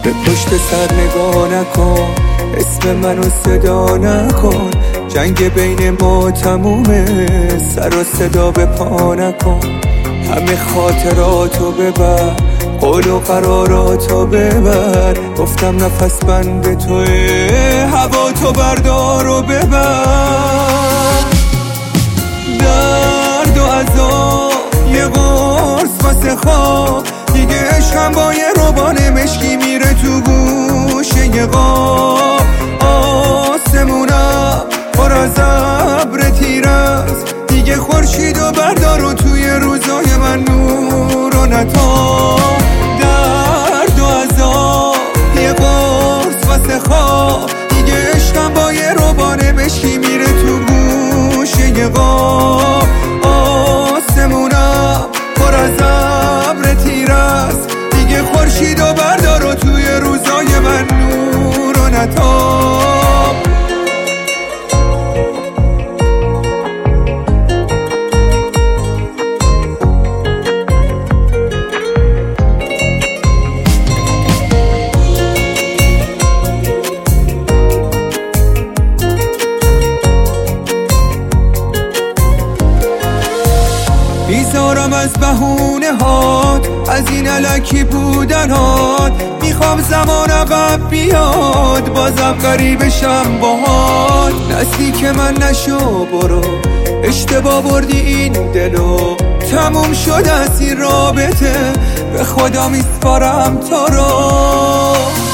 به پشت سر نگاه نکن، اسم منو صدا نکن، جنگ بین ما تمومه، سر و صدا به پا نکن. همه خاطراتو ببر، قول و قراراتو ببر، گفتم نفس بند توه، هوا تو بردار و ببر. درد و عذاب یه قرص واسه خواب، دیگه عشقم با یه روبان مشکی میره تو گوشه یه قاب. آسمونم پر از ابر تیرست، دیگه خورشیدو بردار و توی روزای من نور و نتاب. درد و عذاب یه قرص واسه خواب، دیگه عشقم با یه روبان مشکی میره تو گوشه یه قاب. آسمونم پر از ابر تیرست، دیگه خورشیدو بردار و توی روزای من نور و نتاب. بیزارم از بهونه هات، از این الکی بودن هات، میخوام زمان عقب بیاد، بازم قریبشم باهات. نزدیک من نشو برو، اشتباه بردی این دلو، تموم شد از این رابطه، به خدا میسپارم تو رو.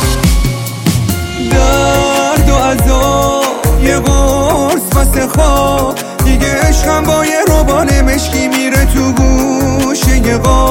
درد و عذاب یه قرص واسه خواب، دیگه عشقم با یه روبان مشکی میره تو گوشه یه قاب.